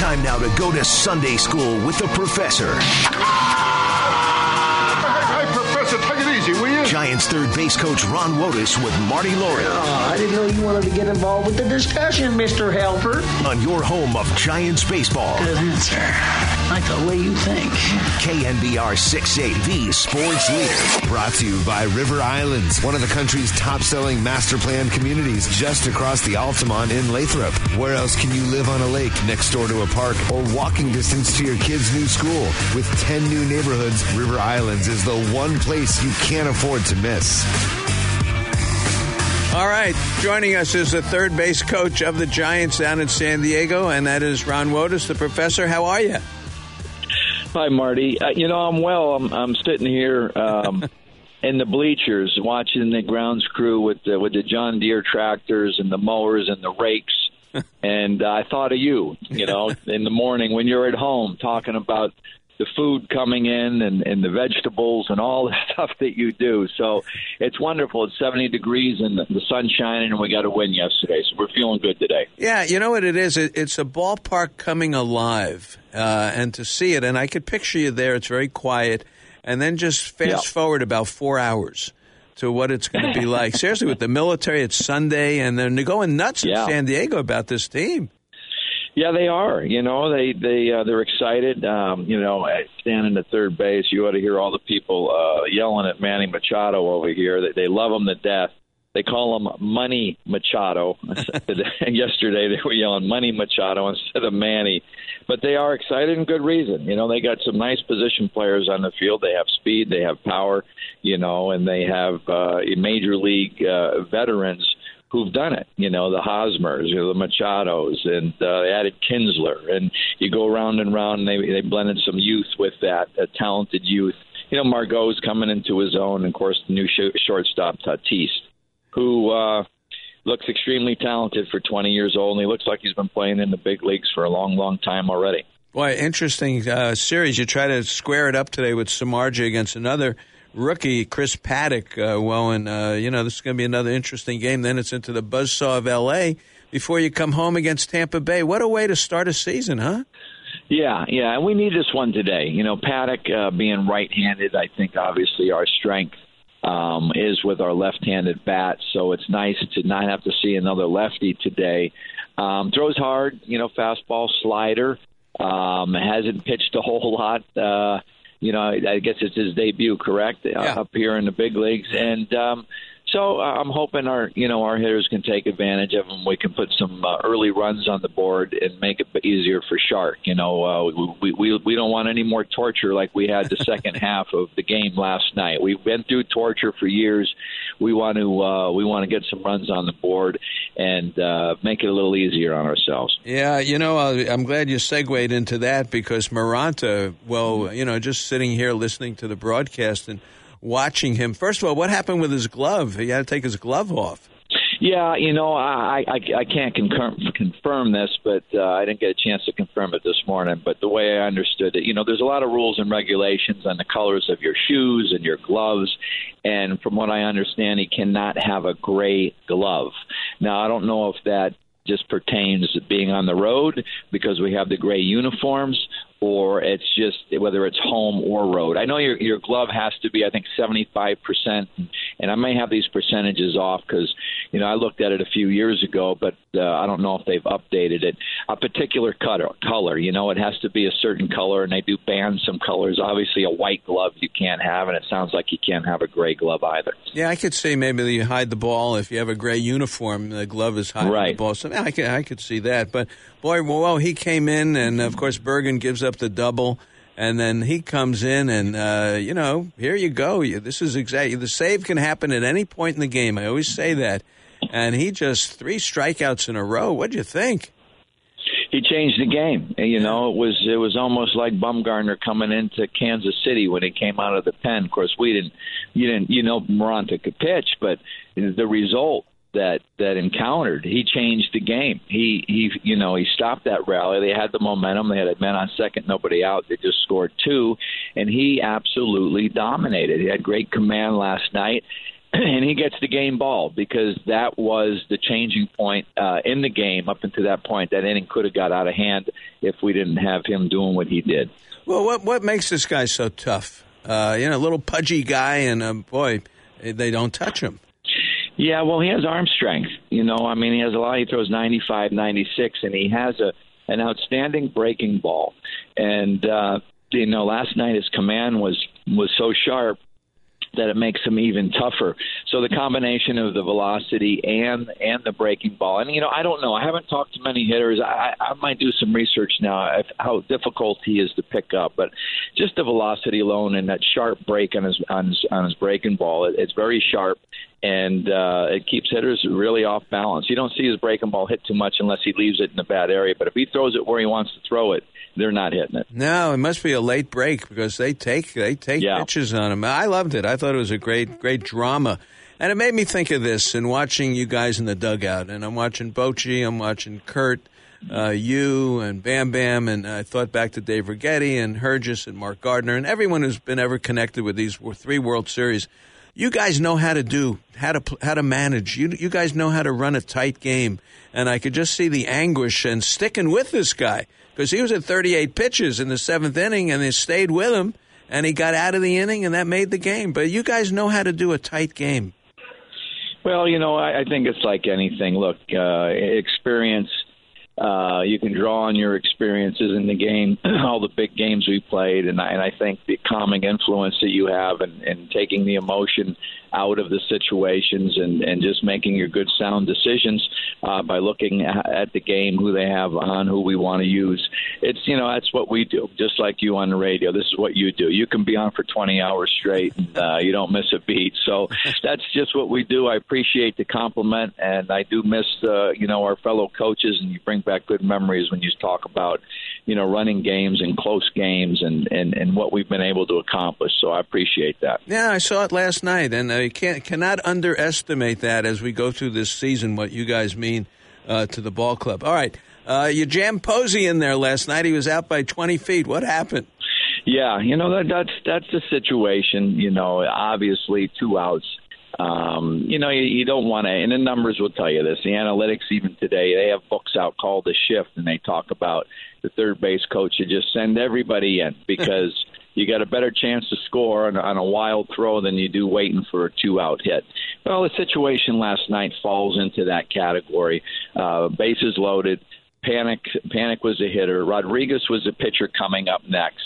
Time now to go to Sunday school with the professor. Hey, Professor, take it easy, will you? Giants third base coach Ron Wotus with Marty Laurie. I didn't know you wanted to get involved with the discussion, Mr. Helper. On your home of Giants baseball. Good answer. I like the way you think. KNBR 680, the sports leader. Brought to you by River Islands, one of the country's top-selling master plan communities just across the Altamont in Lathrop. Where else can you live on a lake next door to a park or walking distance to your kid's new school? With 10 new neighborhoods, River Islands is the one place you can't afford to miss. All right, joining us is the third base coach of the Giants down in San Diego, and that is Ron Wotus, the professor. How are you? Hi, Marty. I'm well. I'm sitting here in the bleachers watching the grounds crew with the John Deere tractors and the mowers and the rakes. And I thought of you, in the morning when you're at home talking about the food coming in and the vegetables and all the stuff that you do. So it's wonderful. It's 70 degrees and the sun's shining, and we got a win yesterday. So we're feeling good today. Yeah, you know what it is? It's a ballpark coming alive, and to see it, and I could picture you there. It's very quiet. And then just fast forward about 4 hours to what it's going to be like. Seriously, with the military, it's Sunday, and they're going nuts in San Diego about this team. Yeah, they are. They're excited. Standing at third base, you ought to hear all the people yelling at Manny Machado over here. They love him to death. They call him Money Machado. Yesterday they were yelling Money Machado instead of Manny. But they are excited, and good reason. They got some nice position players on the field. They have speed, they have power, and they have major league veterans who've done it, the Hosmers, the Machados, and they added Kinsler. And you go round and round, and they blended some youth with that, talented youth. Margot's coming into his own, and, of course, the new shortstop, Tatis, who looks extremely talented for 20 years old, and he looks like he's been playing in the big leagues for a long, long time already. Boy, interesting series. You try to square it up today with Samardzija against another rookie, Chris Paddock. This is going to be another interesting game. Then it's into the buzzsaw of L.A. before you come home against Tampa Bay. What a way to start a season, huh? Yeah, and we need this one today. Paddock being right-handed, I think obviously our strength is with our left-handed bat, so it's nice to not have to see another lefty today. Throws hard, fastball, slider. Hasn't pitched a whole lot. I guess it's his debut, correct? Up here in the big leagues. And so I'm hoping our hitters can take advantage of them. We can put some early runs on the board and make it easier for Shark. We don't want any more torture like we had the second half of the game last night. We've been through torture for years. We want to get some runs on the board and make it a little easier on ourselves. Yeah, I'm glad you segued into that because Maranta, just sitting here listening to the broadcast and watching him. First of all, what happened with his glove? He had to take his glove off. Yeah, I can't confirm this, but I didn't get a chance to confirm it this morning. But the way I understood it, there's a lot of rules and regulations on the colors of your shoes and your gloves. And from what I understand, he cannot have a gray glove. Now, I don't know if that just pertains to being on the road because we have the gray uniforms, or it's just whether it's home or road. I know your glove has to be, I think, 75%, and I may have these percentages off because, I looked at it a few years ago, but I don't know if they've updated it. A particular color, it has to be a certain color, and they do ban some colors. Obviously, a white glove you can't have, and it sounds like you can't have a gray glove either. Yeah, I could say maybe you hide the ball. If you have a gray uniform, the glove is hiding the ball. So I could see that. But, boy, he came in, and, of course, Bergen gives up the double, and then he comes in, and, here you go. This is exactly – the save can happen at any point in the game. I always say that. And he just 3 strikeouts in a row. What'd you think? He changed the game. It was almost like Bumgarner coming into Kansas City when he came out of the pen. Of course, Maranta could pitch, but the result that encountered, he changed the game. He stopped that rally. They had the momentum. They had a man on second, nobody out. They just scored 2, and he absolutely dominated. He had great command last night. and he gets the game ball because that was the changing point in the game up until that point. That inning could have got out of hand if we didn't have him doing what he did. Well, what makes this guy so tough? A little pudgy guy, and boy, they don't touch him. Yeah, well, he has arm strength. He has a lot. He throws 95, 96, and he has an outstanding breaking ball. And last night his command was so sharp that it makes him even tougher. So the combination of the velocity and the breaking ball. And, I don't know. I haven't talked to many hitters. I might do some research now of how difficult he is to pick up. But just the velocity alone and that sharp break on his breaking ball, it's very sharp. And it keeps hitters really off balance. You don't see his breaking ball hit too much unless he leaves it in a bad area. But if he throws it where he wants to throw it, they're not hitting it. No, it must be a late break because they take pitches on him. I loved it. I thought it was a great drama. And it made me think of this and watching you guys in the dugout. And I'm watching Bochy, I'm watching Kurt, you and Bam Bam, and I thought back to Dave Righetti and Hergis and Mark Gardner and everyone who's been ever connected with these 3 World Series. You guys know how to manage. You guys know how to run a tight game. And I could just see the anguish and sticking with this guy because he was at 38 pitches in the 7th inning and they stayed with him and he got out of the inning and that made the game. But you guys know how to do a tight game. Well, I think it's like anything. Look, experience. You can draw on your experiences in the game, all the big games we played, and I think the calming influence that you have and taking the emotion out of the situations and just making your good, sound decisions by looking at the game, who they have on, who we want to use. It's, that's what we do, just like you on the radio. This is what you do. You can be on for 20 hours straight and you don't miss a beat. So that's just what we do. I appreciate the compliment, and I do miss, our fellow coaches, and you bring back good memories when you talk about, running games and close games and what we've been able to accomplish. So I appreciate that. Yeah, I saw it last night, and I cannot underestimate that as we go through this season, what you guys mean to the ball club. All right, you jammed Posey in there last night. He was out by 20 feet. What happened? Yeah, that's the situation. Obviously 2 outs. You don't want to, and the numbers will tell you this. The analytics, even today, they have books out called The Shift, and they talk about the third base coach to just send everybody in because you got a better chance to score on a wild throw than you do waiting for a 2-out hit. Well, the situation last night falls into that category. Bases loaded. Panic was a hitter. Rodriguez was a pitcher coming up next.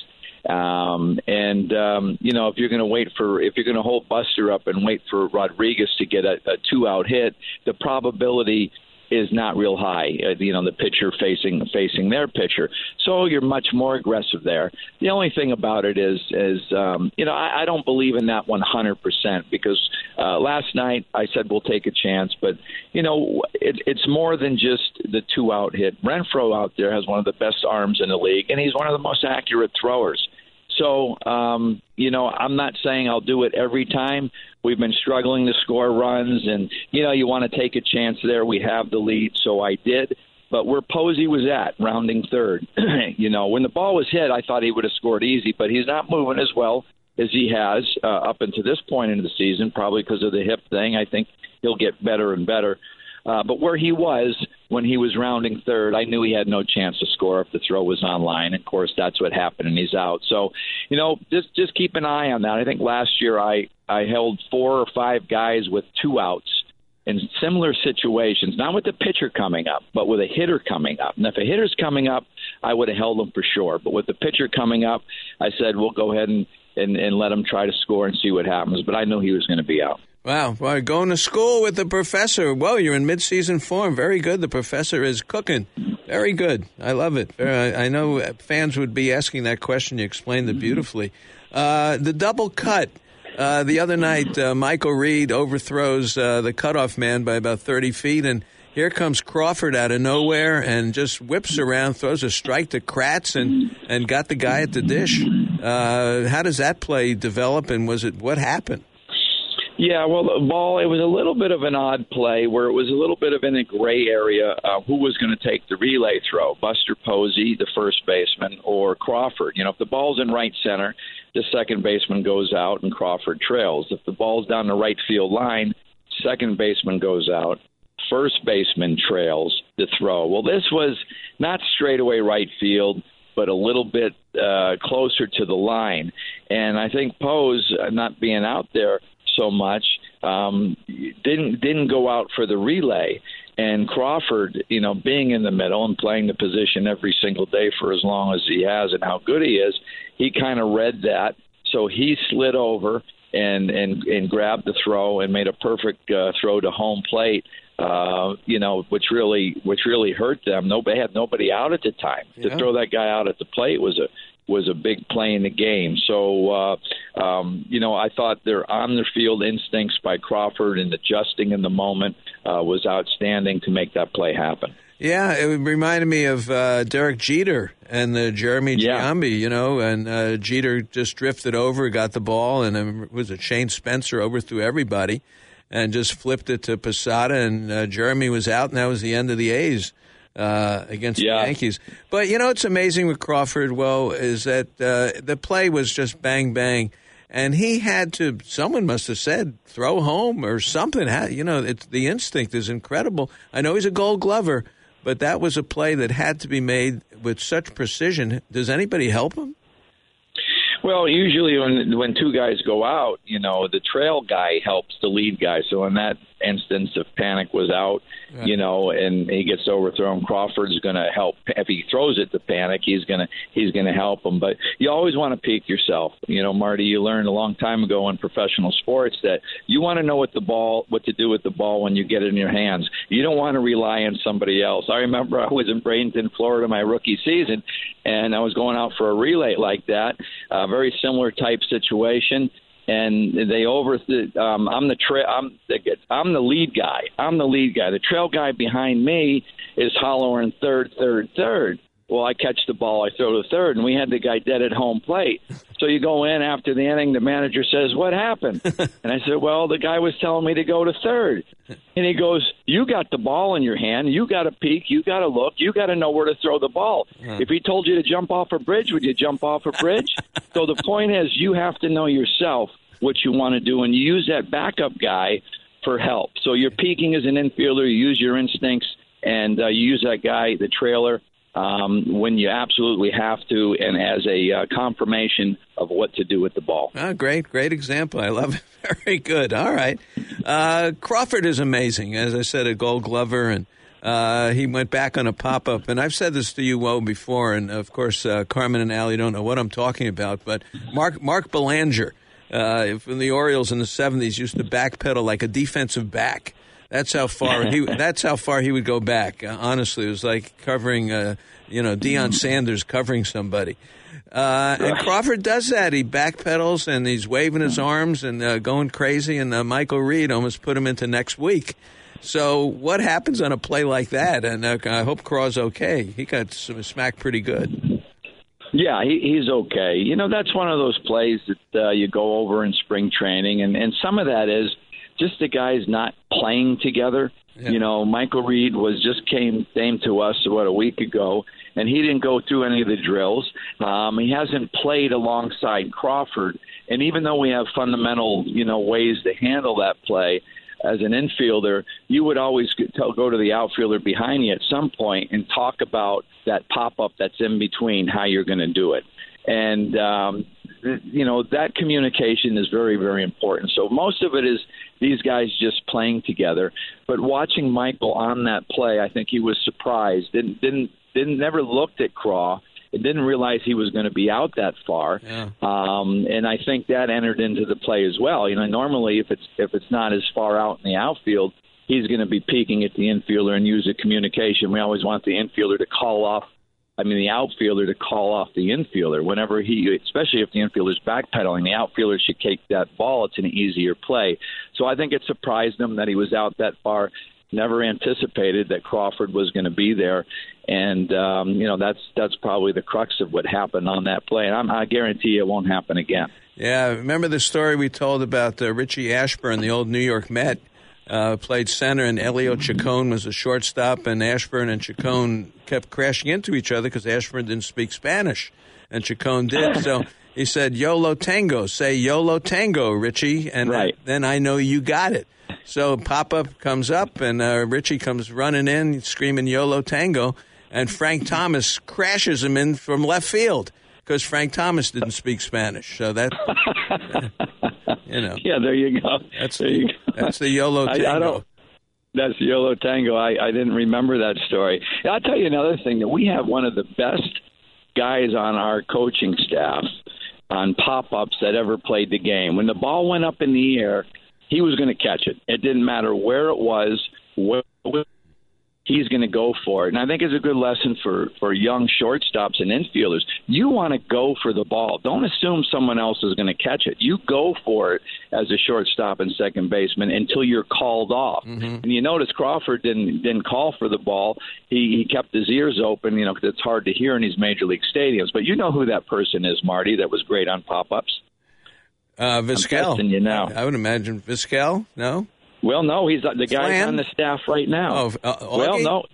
If you're going to hold Buster up and wait for Rodriguez to get a 2-out hit, the probability is not real high. The pitcher facing their pitcher, so you're much more aggressive there. The only thing about it is I don't believe in that 100% because last night I said we'll take a chance, but it's more than just the 2-out hit. Renfroe out there has one of the best arms in the league, and he's one of the most accurate throwers. So, I'm not saying I'll do it every time. We've been struggling to score runs, and, you want to take a chance there. We have the lead, so I did. But where Posey was at, rounding third, when the ball was hit, I thought he would have scored easy, but he's not moving as well as he has up until this point in the season, probably because of the hip thing. I think he'll get better and better. But where he was when he was rounding third, I knew he had no chance to score if the throw was on line. Of course, that's what happened, and he's out. So, just keep an eye on that. I think last year I held 4 or 5 guys with 2 outs in similar situations, not with the pitcher coming up, but with a hitter coming up. And if a hitter's coming up, I would have held him for sure. But with the pitcher coming up, I said, we'll go ahead and let him try to score and see what happens. But I knew he was going to be out. Wow. Well, going to school with the professor. Whoa, you're in midseason form. Very good. The professor is cooking. Very good. I love it. I know fans would be asking that question. You explained it beautifully. The double cut. The other night, Michael Reed overthrows the cutoff man by about 30 feet, and here comes Crawford out of nowhere and just whips around, throws a strike to Kratz, and got the guy at the dish. How does that play develop, and what happened? Yeah, well, the ball, it was a little bit of an odd play where it was a little bit of in a gray area who was going to take the relay throw, Buster Posey, the first baseman, or Crawford. You know, if the ball's in right center, the second baseman goes out and Crawford trails. If the ball's down the right field line, second baseman goes out, first baseman trails the throw. Well, this was not straightaway right field, but a little bit closer to the line. And I think Pose, not being out there so much, didn't go out for the relay. And Crawford, you know, being in the middle and playing the position every single day for as long as he has and how good he is, he kind of read that. So he slid over and grabbed the throw and made a perfect throw to home plate. You know, which really hurt them. They had nobody out at the time. Yeah. To throw that guy out at the plate was a big play in the game. So, you know, I thought their on-the-field instincts by Crawford and adjusting in the moment was outstanding to make that play happen. Yeah, it reminded me of Derek Jeter and Jeremy Giambi, you know, and Jeter just drifted over, got the ball, and it was Shane Spencer overthrew everybody and just flipped it to Posada, and Jeremy was out, and that was the end of the A's against the Yankees. But, you know, it's amazing with Crawford, is that the play was just bang, bang, and he had to, someone must have said, throw home or something. You know, the instinct is incredible. I know he's a Gold Glover, but that was a play that had to be made with such precision. Does anybody help him? Well, usually when two guys go out, you know, the trail guy helps the lead guy. So in that instance, if Panik was out, you know, and he gets overthrown, Crawford's going to help. If he throws it to Panik, he's going to help him. But you always want to peek yourself. You know, Marty, you learned a long time ago in professional sports that you want to know what to do with the ball when you get it in your hands. You don't want to rely on somebody else. I remember I was in Bradenton, Florida, my rookie season, and I was going out for a relay like that, a very similar type situation. And they I'm the lead guy. The trail guy behind me is hollering third. Well, I catch the ball, I throw to third, and we had the guy dead at home plate. So you go in after the inning, the manager says, "What happened?" And I said, "Well, the guy was telling me to go to third." And he goes, "You got the ball in your hand. You got to peek. You got to look. You got to know where to throw the ball. If he told you to jump off a bridge, would you jump off a bridge?" So the point is, you have to know yourself what you want to do, and you use that backup guy for help. So you're peeking as an infielder, you use your instincts, and you use that guy, the trailer, when you absolutely have to, and as a confirmation of what to do with the ball. Great example. I love it. Very good. All right. Crawford is amazing. As I said, a Gold Glover, and he went back on a pop-up. And I've said this to you, before, and, of course, Carmen and Allie don't know what I'm talking about, but Mark Belanger, from the Orioles in the 70s, used to backpedal like a defensive back. That's how far he would go back. Honestly, it was like covering, Deion Sanders covering somebody. And Crawford does that. He backpedals and he's waving his arms and going crazy. And Michael Reed almost put him into next week. So what happens on a play like that? And I hope Craw's okay. He got smacked pretty good. Yeah, he's okay. You know, that's one of those plays that you go over in spring training, and some of that is just the guys not playing together. Yeah. You know, Michael Reed came to us, a week ago, and he didn't go through any of the drills. He hasn't played alongside Crawford, and even though we have fundamental, ways to handle that play, as an infielder, you would always go to the outfielder behind you at some point and talk about that pop-up that's in between, how you're going to do it. And, that communication is very, very important. So most of it is these guys just playing together. But watching Michael on that play, I think he was surprised. Never looked at Craw. It didn't realize he was going to be out that far, and I think that entered into the play as well. Normally if it's not as far out in the outfield, he's going to be peeking at the infielder and use the communication. We always want the outfielder to call off the infielder whenever especially if the infielder's backpedaling. The outfielder should take that ball. It's an easier play. So I think it surprised him that he was out that far. Never anticipated that Crawford was going to be there. And, that's probably the crux of what happened on that play. And I guarantee it won't happen again. Yeah, remember the story we told about Richie Ashburn, the old New York Met, played center, and Elio Chacon was a shortstop, and Ashburn and Chacon kept crashing into each other because Ashburn didn't speak Spanish, and Chacon did. So he said, "YOLO Tango, say YOLO Tango, Richie," and then I know you got it. So pop-up comes up, and Richie comes running in, screaming YOLO Tango, and Frank Thomas crashes him in from left field because Frank Thomas didn't speak Spanish. So that, Yeah, there you go. That's the YOLO Tango. That's the YOLO Tango. I didn't remember that story. I'll tell you another thing, that we have one of the best guys on our coaching staff on pop-ups that ever played the game. When the ball went up in the air, he was going to catch it. It didn't matter where it was, he's going to go for it. And I think it's a good lesson for young shortstops and infielders. You want to go for the ball. Don't assume someone else is going to catch it. You go for it as a shortstop and second baseman until you're called off. And you notice Crawford didn't call for the ball. He kept his ears open, because it's hard to hear in these major league stadiums. But you know who that person is, Marty, that was great on pop-ups? Vizquel. You now. I would imagine Vizquel. No. Well, no, he's the guy's on the staff right now. Oh,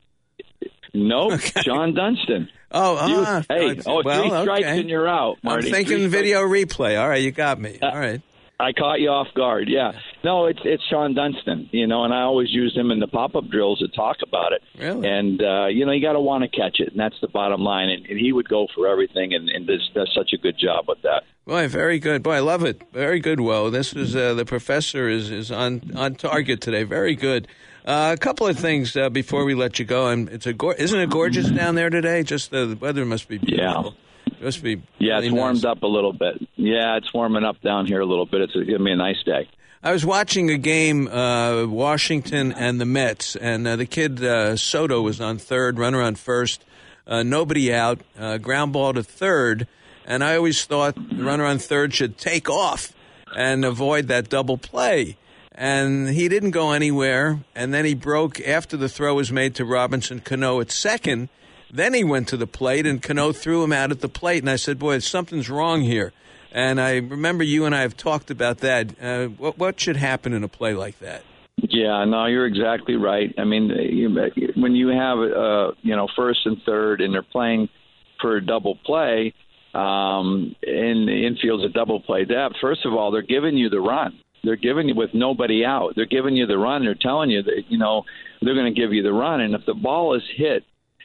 no, okay. Sean Dunston. Three strikes and you're out, Marty. I'm thinking video replay. All right, you got me. All right. I caught you off guard. Yeah, no, it's Sean Dunston. And I always use him in the pop-up drills to talk about it. Really? And you got to want to catch it, and that's the bottom line. And he would go for everything, and does such a good job with that. Boy, very good. Boy, I love it. Very good, Woe. This is the professor is on target today. Very good. A couple of things before we let you go. And isn't it gorgeous down there today? Just the weather must be beautiful. Yeah. It must be. Yeah, really it's warmed nice. up a little bit. Yeah, it's warming up down here a little bit. It's going to be a nice day. I was watching a game, Washington and the Mets, and the kid Soto was on third, runner on first, nobody out, ground ball to third. And I always thought the runner on third should take off and avoid that double play. And he didn't go anywhere. And then he broke after the throw was made to Robinson Cano at second. Then he went to the plate, and Cano threw him out at the plate. And I said, boy, something's wrong here. And I remember you and I have talked about that. What should happen in a play like that? Yeah, no, you're exactly right. I mean, when you have, first and third, and they're playing for a double play, in the infield's a double play depth. First of all, they're giving you the run. They're giving you with nobody out. They're giving you the run. They're telling you that, they're going to give you the run. And if the ball is hit,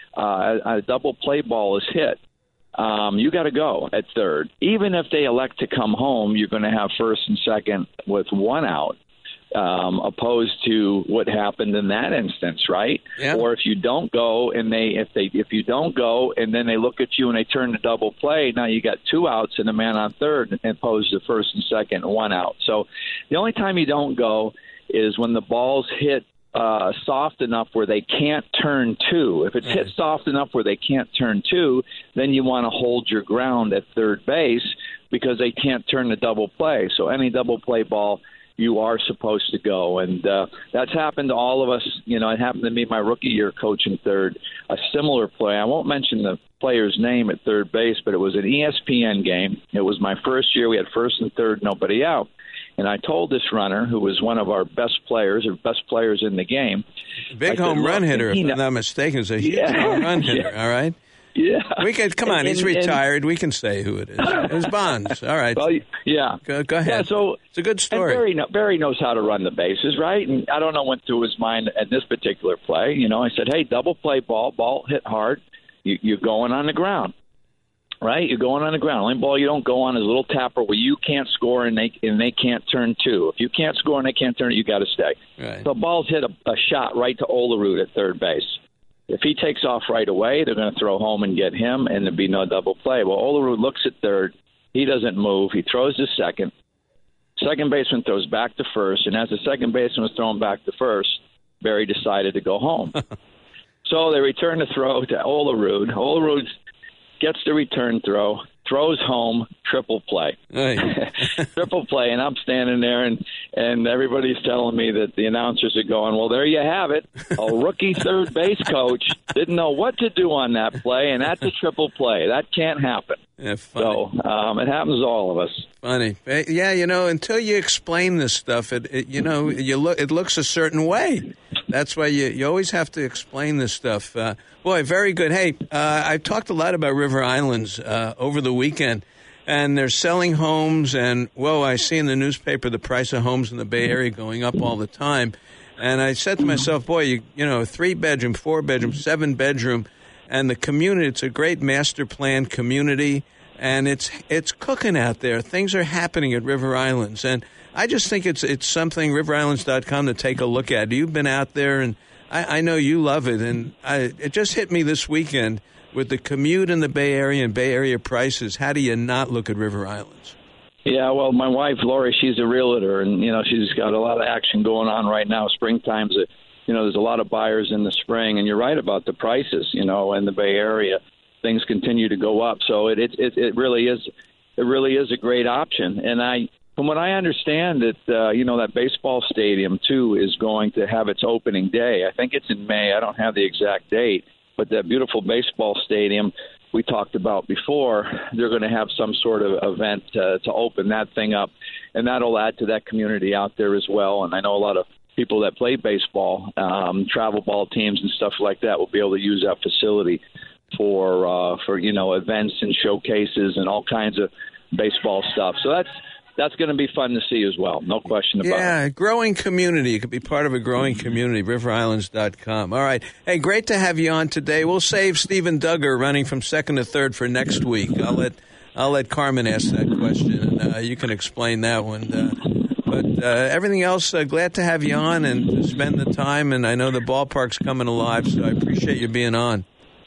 a double play ball is hit, you got to go at third. Even if they elect to come home, you're going to have first and second with one out, opposed to what happened in that instance, right? Yeah. Or if you don't go and if you don't go and then they look at you and they turn to double play, now you got two outs and a man on third, opposed to first and second, one out. So the only time you don't go is when the ball's hit soft enough where they can't turn two. If it's hit soft enough where they can't turn two, then you want to hold your ground at third base because they can't turn the double play. So any double play ball, you are supposed to go. And that's happened to all of us. It happened to me my rookie year coaching third, a similar play. I won't mention the player's name at third base, but it was an ESPN game. It was my first year. We had first and third, nobody out. And I told this runner, who was one of our best players in the game. Big home run hitter, if I'm not mistaken. It's a huge home run hitter, all right? Yeah. We can, come on, he's retired. We can say who it is. It was Bonds. All right. Well, yeah. Go ahead. Yeah, so it's a good story. Barry knows how to run the bases, right? And I don't know what went through his mind at this particular play. I said, hey, double play ball hit hard. You're going on the ground. Right, you're going on the ground. Only ball you don't go on is a little tapper where you can't score and they can't turn two. If you can't score and they can't turn it, you got to stay. Right. So ball's hit a shot right to Olerud at third base. If he takes off right away, they're going to throw home and get him, and there'd be no double play. Well, Olerud looks at third. He doesn't move. He throws to second. Second baseman throws back to first, and as the second baseman was throwing back to first, Barry decided to go home. So they return the throw to Olerud. Olerud gets the return throw, throws home, triple play. Triple play, and I'm standing there, and everybody's telling me that the announcers are going, well, there you have it. A rookie third base coach didn't know what to do on that play, and that's a triple play. That can't happen. Yeah, so it happens to all of us. funny. Yeah, until you explain this stuff, it looks a certain way. That's why you always have to explain this stuff. Boy, very good. Hey, I talked a lot about River Islands over the weekend, and they're selling homes, and, I see in the newspaper the price of homes in the Bay Area going up all the time. And I said to myself, boy, 3-bedroom, 4-bedroom, 7-bedroom, and the community, it's a great master plan community, and it's cooking out there. Things are happening at River Islands, and I just think it's something, riverislands.com, to take a look at. You've been out there, and I know you love it, and it just hit me this weekend with the commute in the Bay Area and Bay Area prices. How do you not look at River Islands? Yeah, well, my wife, Lori, she's a realtor, and, she's got a lot of action going on right now. Springtime's, there's a lot of buyers in the spring, and you're right about the prices, in the Bay Area. Things continue to go up, so it really is a great option. And from what I understand, that that baseball stadium too is going to have its opening day. I think it's in May. I don't have the exact date, but that beautiful baseball stadium we talked about before, they're going to have some sort of event to open that thing up, and that'll add to that community out there as well. And I know a lot of people that play baseball, travel ball teams and stuff like that, will be able to use that facility for events and showcases and all kinds of baseball stuff. So that's going to be fun to see as well. No question about it. Yeah, growing community. You could be part of a growing community, riverislands.com. All right. Hey, great to have you on today. We'll save Stephen Duggar running from second to third for next week. I'll let Carmen ask that question, and you can explain that one. But everything else, glad to have you on and to spend the time. And I know the ballpark's coming alive, so I appreciate you being on.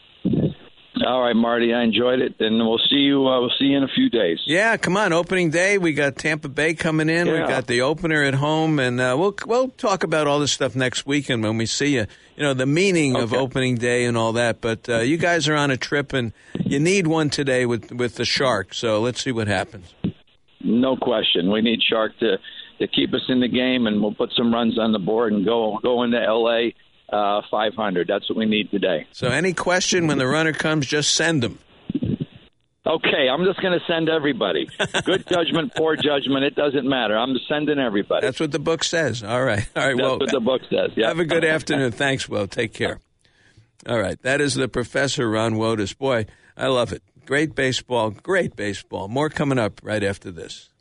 All right, Marty, I enjoyed it, and we'll see you. We'll see you in a few days. Yeah, come on, opening day. We got Tampa Bay coming in. Yeah. We got the opener at home, and we'll talk about all this stuff next weekend when we see you. The meaning of opening day and all that. But you guys are on a trip, and you need one today with the Shark. So let's see what happens. No question, we need Shark to keep us in the game, and we'll put some runs on the board and go into L.A. 500. That's what we need today. So any question when the runner comes, just send them. Okay, I'm just going to send everybody. Good judgment, poor judgment, it doesn't matter. I'm sending everybody. That's what the book says. All right. That's what the book says. Yeah. Have a good afternoon. Thanks, Will. Take care. All right. That is the Professor Ron Wotus. Boy, I love it. Great baseball. More coming up right after this.